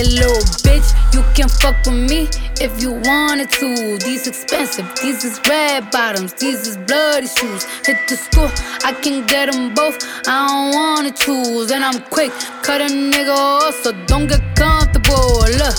little bitch, you can fuck with me if you wanted to. These expensive, these is red bottoms, these is bloody shoes. Hit the school, I can get them both, I don't wanna choose. And I'm quick, cut a nigga off, so don't get comfortable. Look,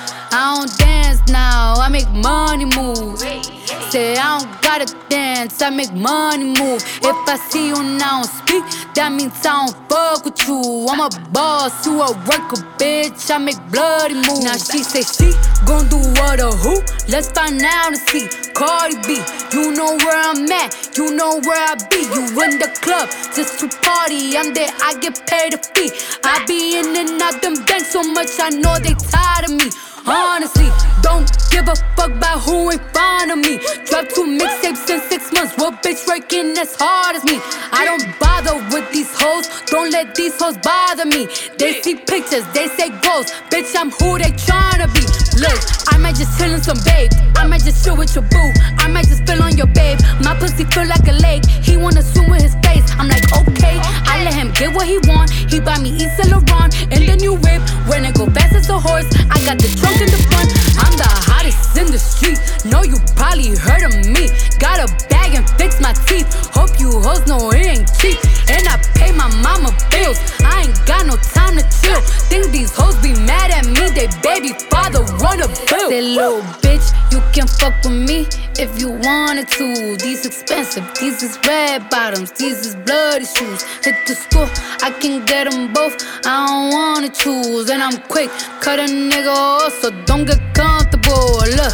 I don't dance now, I make money move. Say I don't gotta dance, I make money move. If I see you now speak, that means I don't fuck with you. I'm a boss, you a worker, bitch, I make bloody moves. Now she say she gon' do what or who? Let's find out and see. Cardi B, you know where I'm at, you know where I be. You in the club just to party, I'm there, I get paid a fee. I be in and out them banks so much, I know they tired of me. Honestly, don't give a fuck about who in front of me. Drop 2 mixtapes in 6 months. What bitch working as hard as me? I don't bother with these hoes. Don't let these hoes bother me. They see pictures, they say ghosts. Bitch, I'm who they tryna be. Look, I might just chill in some babe. I might just chill with your boo. I might just spill on your babe. My pussy feel like a lake. He wanna swim with his face. I'm like, okay. I let him get what he want. He buy me East Saint Laurent and the new whip. When it go fast as a horse, I got the trunk in the front. I'm the hottest in the street. Know you probably heard of me. Got a bag and fix my teeth. Hope you hoes know it ain't cheap. And I pay my mama bills. I ain't got no time to chill. Think these hoes be mad at me. They baby father wanna build. Say little bitch, you can fuck with me if you wanted to. These expensive, these is red bottoms, these is bloody shoes. Hit the school, I can get them both, I don't wanna choose. And I'm quick, cut a nigga off, so don't get comfortable. Look,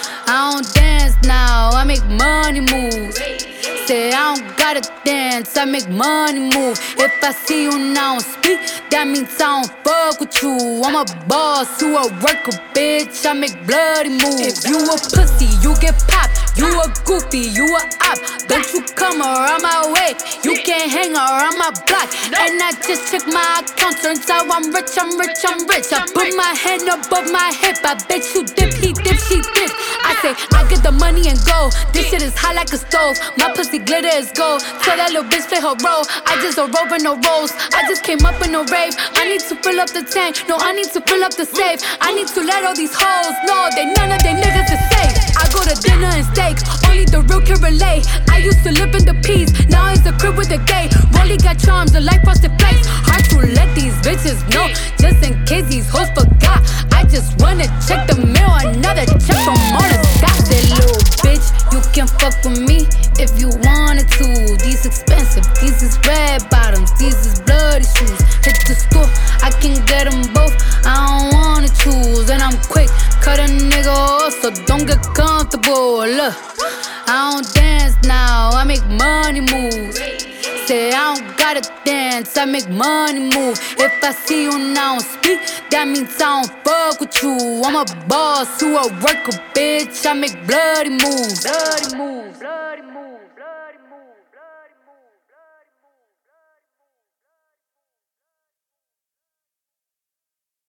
I don't dance now, I make money moves. Say I don't gotta dance, I make money move. If I see you now speak, that means I don't fuck with you. I'm a boss, you a worker, bitch, I make bloody moves. If you a pussy, you get popped. You a goofy, you a op. Don't you come around my way, you can't hang around my block. And I just check my account, turns out I'm rich, I'm rich, I'm rich. I put my hand above my hip, I bet you dip, he dip, she dip. I say, I get the money and go. This shit is hot like a stove. My pussy glitter is gold. Tell that little bitch play her role. I just a rope and no rolls. I just came up in a rave. I need to fill up the tank. No, I need to fill up the safe. I need to let all these hoes know they none of they niggas is safe. I go to dinner and steak. Only the real can relate. I used to live in the peas. Now it's a crib with a gay. Rolly got charms and like frosted flakes. Hard to let these bitches know. Just in case these hoes forgot. I just wanna check the mail. Another check from all the stock. That little bitch, you can fuck with me if you wanted to. These expensive, these is red bottoms, these is bloody shoes. Hit the school, I can get them both, I don't wanna choose. And I'm quick, cut a nigga off, so don't get comfortable. Look, I don't dance now, I make money moves. Say I don't gotta dance, I make money move. If I see you now speak, that means I don't fuck with you. I'm a boss, you a worker, bitch, I make bloody moves. Bloody moves, bloody moves.